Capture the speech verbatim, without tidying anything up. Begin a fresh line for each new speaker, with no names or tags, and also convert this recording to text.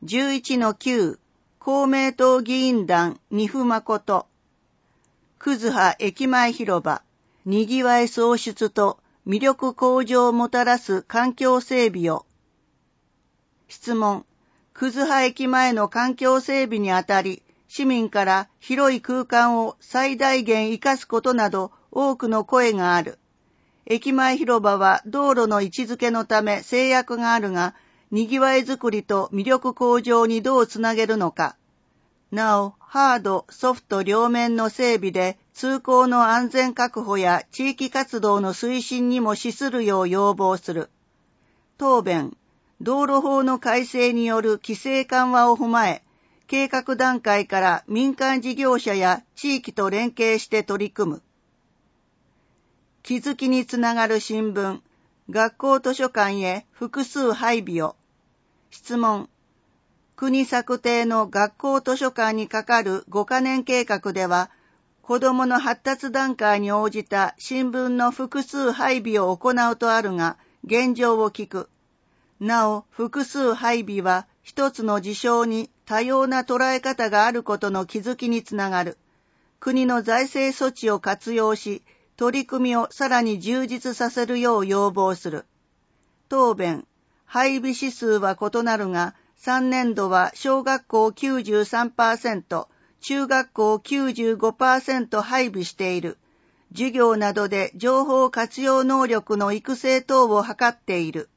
じゅういちのきゅう 公明党議員団二府誠葛葉駅前広場にぎわい創出と魅力向上をもたらす環境整備を。質問。葛葉駅前の環境整備にあたり、市民から広い空間を最大限生かすことなど多くの声がある。駅前広場は道路の位置づけのため制約があるが、にぎわいづくりと魅力向上にどうつなげるのか。なお、ハード、ソフト両面の整備で通行の安全確保や地域活動の推進にも資するよう要望する。答弁。道路法の改正による規制緩和を踏まえ、計画段階から民間事業者や地域と連携して取り組む。気づきにつながる新聞、学校図書館へ複数配備を。質問。国策定の学校図書館にかかるごかねん計画では、子どもの発達段階に応じた新聞の複数配備を行うとあるが、現状を聞く。なお、複数配備は一つの事象に多様な捉え方があることの気づきにつながる。国の財政措置を活用し、取り組みをさらに充実させるよう要望する。答弁。配備指数は異なるが、さんねん度は小学校 きゅうじゅうさんパーセント、中学校 きゅうじゅうごパーセント 配備している。授業などで情報活用能力の育成等を図っている。